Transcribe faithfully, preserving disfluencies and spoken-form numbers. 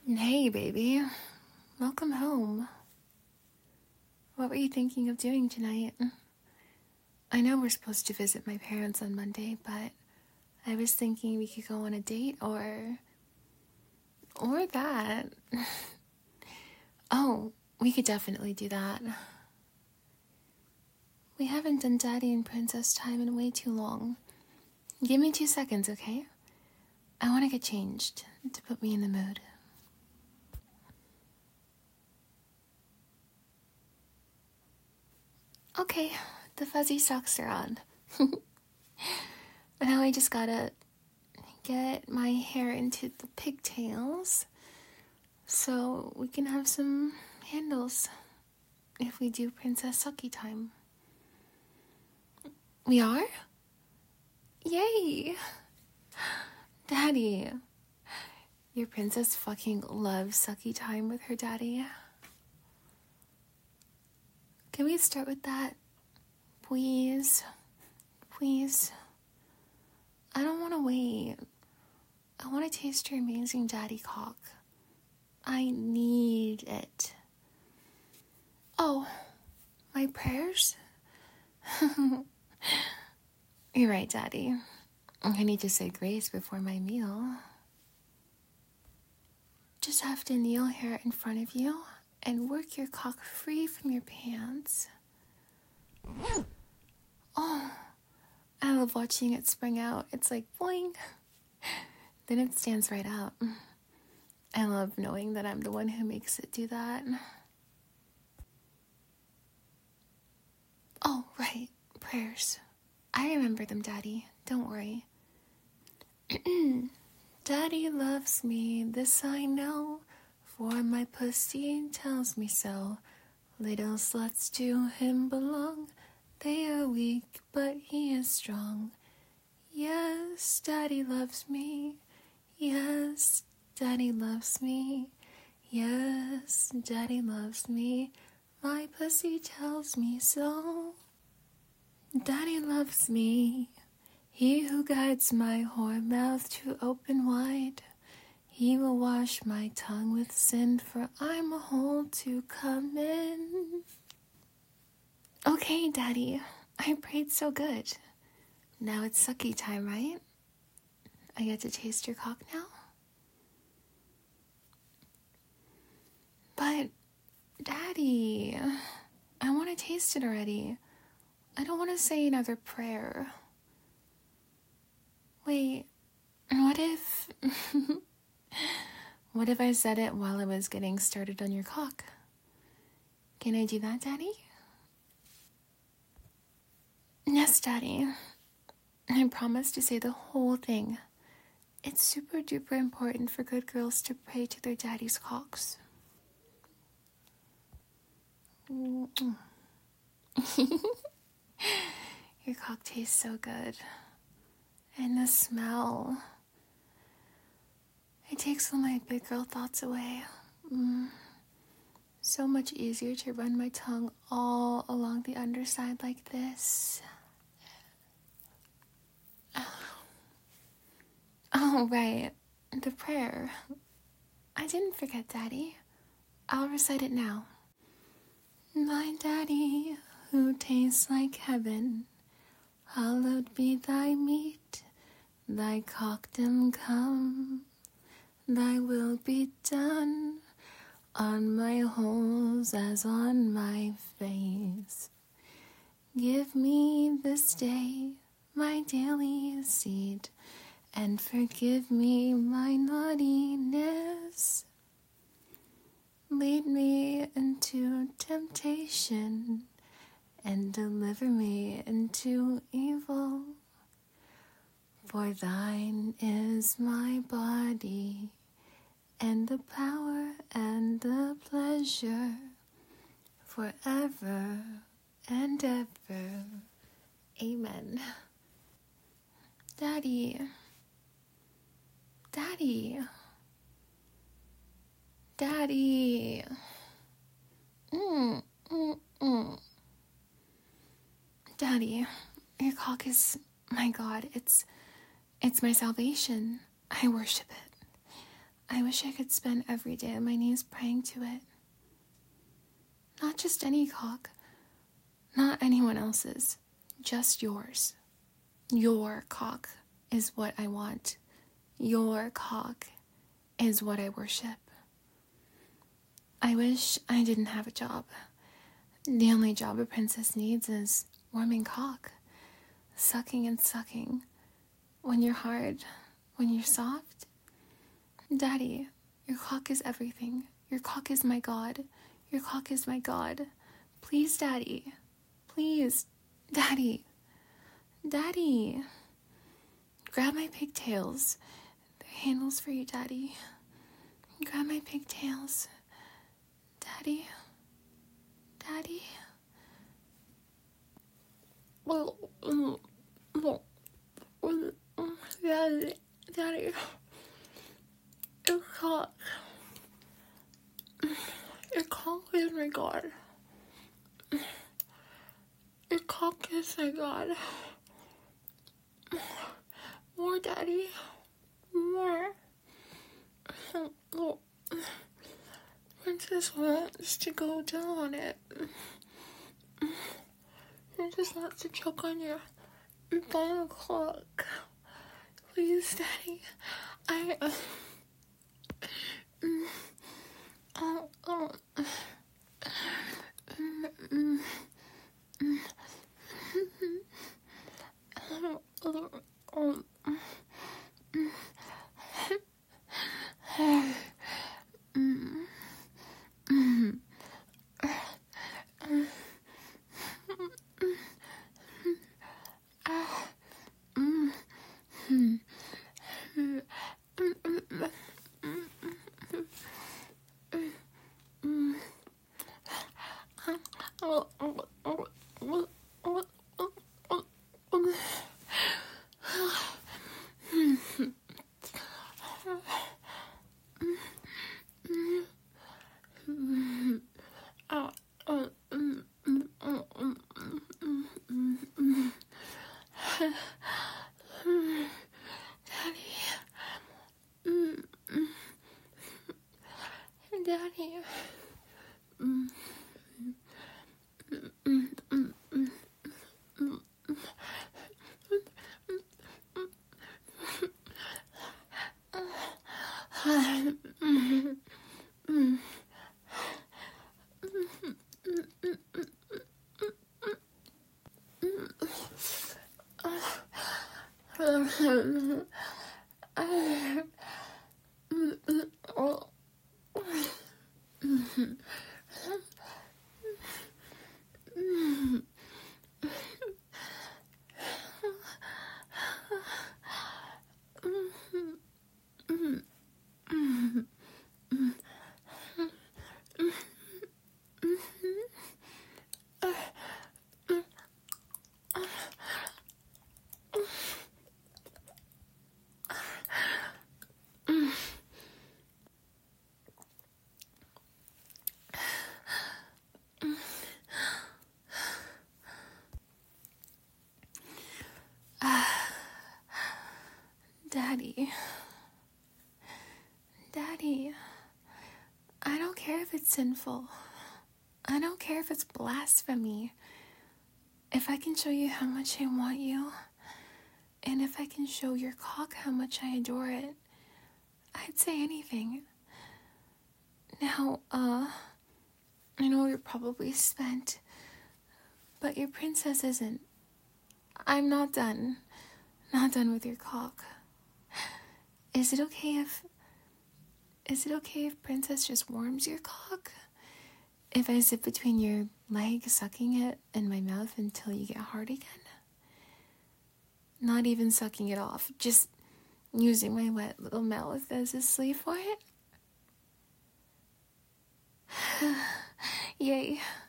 Hey, baby. Welcome home. What were you thinking of doing tonight? I know we're supposed to visit my parents on Monday, but I was thinking we could go on a date or... or that. Oh, we could definitely do that. We haven't done Daddy and Princess time in way too long. Give me two seconds, okay? I want to get changed to put me in the mood. Okay, the fuzzy socks are on. Now I just gotta get my hair into the pigtails so we can have some handles if we do Princess Sucky time. We are? Yay! Daddy, your princess fucking loves sucky time with her daddy. Can we start with that? Please? Please? I don't want to wait. I want to taste your amazing daddy cock. I need it. Oh, my prayers? You're right, Daddy. I need to say grace before my meal. Just have to kneel here in front of you and work your cock free from your pants. Oh, I love watching it spring out. It's like boing. Then it stands right up. I love knowing that I'm the one who makes it do that. Oh, right. Prayers. I remember them, Daddy. Don't worry. Daddy loves me, this I know, for my pussy tells me so. Little sluts to him belong. They are weak, but he is strong. Yes, Daddy loves me. Yes, Daddy loves me. Yes, Daddy loves me. My pussy tells me so. Daddy loves me. He who guides my whore mouth to open wide. He will wash my tongue with sin, for I'm a hole to come in. Okay, Daddy, I prayed so good. Now it's sucky time, right? I get to taste your cock now? But, Daddy, I want to taste it already. I don't want to say another prayer. Wait, what if... what if I said it while I was getting started on your cock? Can I do that, Daddy? Yes, Daddy. I promise to say the whole thing. It's super duper important for good girls to pray to their daddy's cocks. Your cock tastes so good. And the smell. It takes all my big girl thoughts away. Mm. So much easier to run my tongue all along the underside like this. Oh, right. The prayer. I didn't forget, Daddy. I'll recite it now. My Daddy, who tastes like heaven, hallowed be thy meat, thy cockdom come, thy will be done, on my holes as on my face. Give me this day my daily seed, and forgive me my naughtiness. Lead me into temptation, and deliver me into evil. For thine is my body, and the power and the pleasure, forever and ever. Amen. Daddy. Daddy. Daddy. Mm, mm, mm. Daddy, your cock is, my God, it's, it's my salvation. I worship it. I wish I could spend every day on my knees praying to it. Not just any cock. Not anyone else's. Just yours. Your cock is what I want. Your cock is what I worship. I wish I didn't have a job. The only job a princess needs is warming cock. Sucking and sucking. When you're hard, when you're soft. Daddy, your cock is everything. Your cock is my God. Your cock is my God. Please, Daddy. Please, Daddy. Daddy. Grab my pigtails. They're handles for you, Daddy. Grab my pigtails. Daddy. Daddy. Daddy. Daddy. Your cock. Your cock is my God. Your cock is my God. More, Daddy. More. Princess wants to go down on it. Princess wants to choke on your bottom cock. Please, Daddy. I... Uh, mm, oh, oh. Mm, mm, mm, oh, oh, oh. Daddy. Mm. Mm, mm, mm, mm, Daddy. Daddy. I don't care if it's sinful. I don't care if it's blasphemy. If I can show you how much I want you, and if I can show your cock how much I adore it, I'd say anything. Now, uh, I know you're probably spent, but your princess isn't. I'm not done. Not done with your cock. Is it okay if... Is it okay if Princess just warms your cock? If I sit between your legs, sucking it in my mouth until you get hard again? Not even sucking it off, just using my wet little mouth as a sleeve for it? Yay.